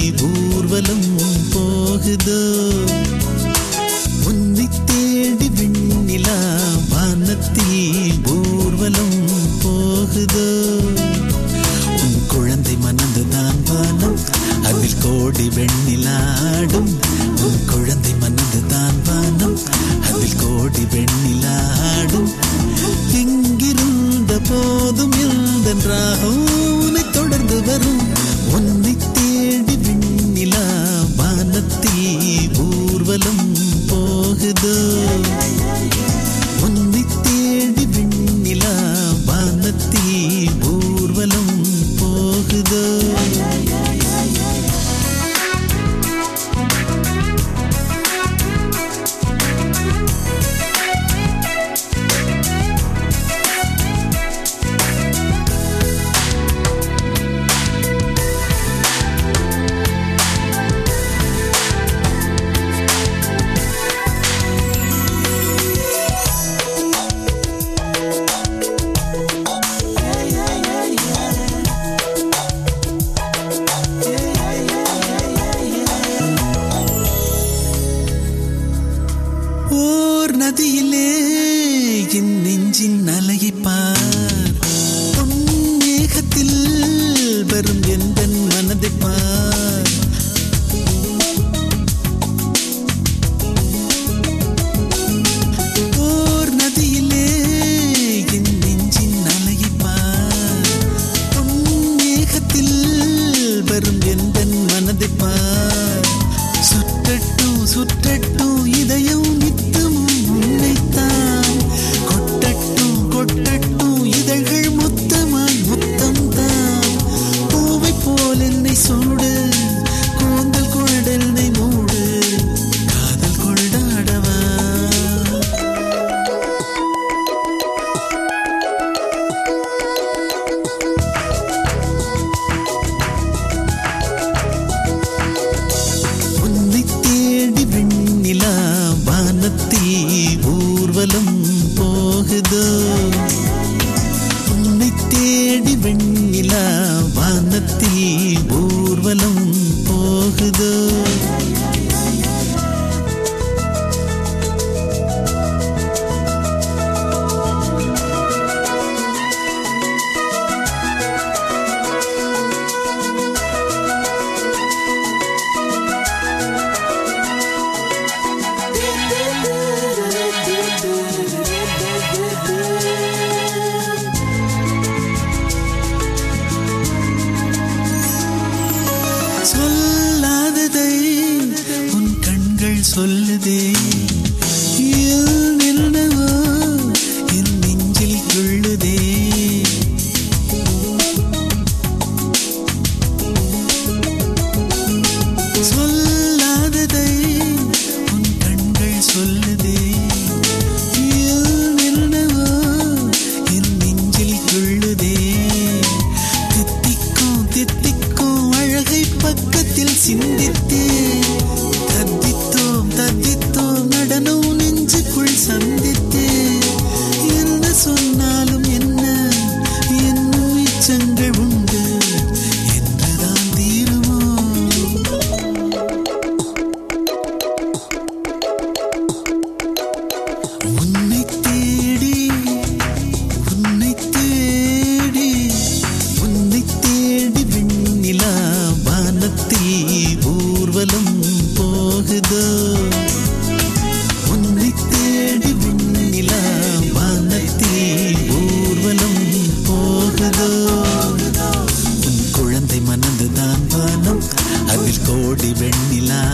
ஊர்வலம் போகுதோ உன்னை தேடி வெண்ணிலா வானத்தில் ஊர்வலம் போகுதோ உன் குழந்தை மனதுதான் வானம் அதில் கோடி வெண்ணிலாடும் உன் குழந்தை மனதுதான் வானம் அதில் கோடி வெண்ணிலாடும் எங்கிருந்த போதும் எந்தென்றாகும் உன்னை தொடர்ந்து வரும் உன்னை தேடி வெண்ணிலா வானத்தில் ஊர்வலம் போகுதோ உன்னை தேடி வெண்ணிலா வானத்தில் ஊர்வலம் போகுதோ நதியிலே என் நெஞ்சின் அலையை பார் பொன்னேகத்தில் வரும் எந்தன் மனதை பார் ஓர் நதியிலே என் நெஞ்சின் அலையை பார் பொன்னேகத்தில் வரும் எந்தன் மனதை பார் சுற்றட்டும் சுற்றட்டும் இதயம் நித்தம் உன்னைத்தான் கொட்டட்டும் கொட்டட்டும் இதழ்கள் மொத்தமாய் மொத்தம்தான் பூவை போல் என்னை சூடு கூந்தல் குழடலை மூடு காதல் கொண்டாடவா உன்னை தேடி வெண்ணிலா வானத்தில் ஊர்வலம் போகுதோ உன்னை தேடி வெண்ணிலா வானத்தில் ஊர்வலம் போகுதோ சொல்லாததை உன் கண்கள் சொல்லுதே என்னவோ என் நெஞ்சில் கொள்ளுதே சொல்லாததை உன் கண்கள் சொல்லுதே என்னவோ என் நெஞ்சில் கொள்ளுதே தித்திக்கும் தித்திக்கும் அழகை பக்கத்தில் சிந்தித்தே தத்தித்தோம் தத்தித்தோம் நடனம் நெஞ்சுக்குள் சந்தித்தே என்ன சொன்னாலும் என்ன என்னும் இச்சங்கள் உண்டு என்றுதான் தீருமோ உன்னை தேடி உன்னை தேடி உன்னை தேடி வெண்ணிலா வானத்தில் ஊர்வலம் போகுதோ உன்னை தேடி வெண்ணிலா வானத்தில் ஊர்வலம் போகுதோ உன் குழந்தை மனதுதான் வானம் அதில் கோடி வெண்ணிலா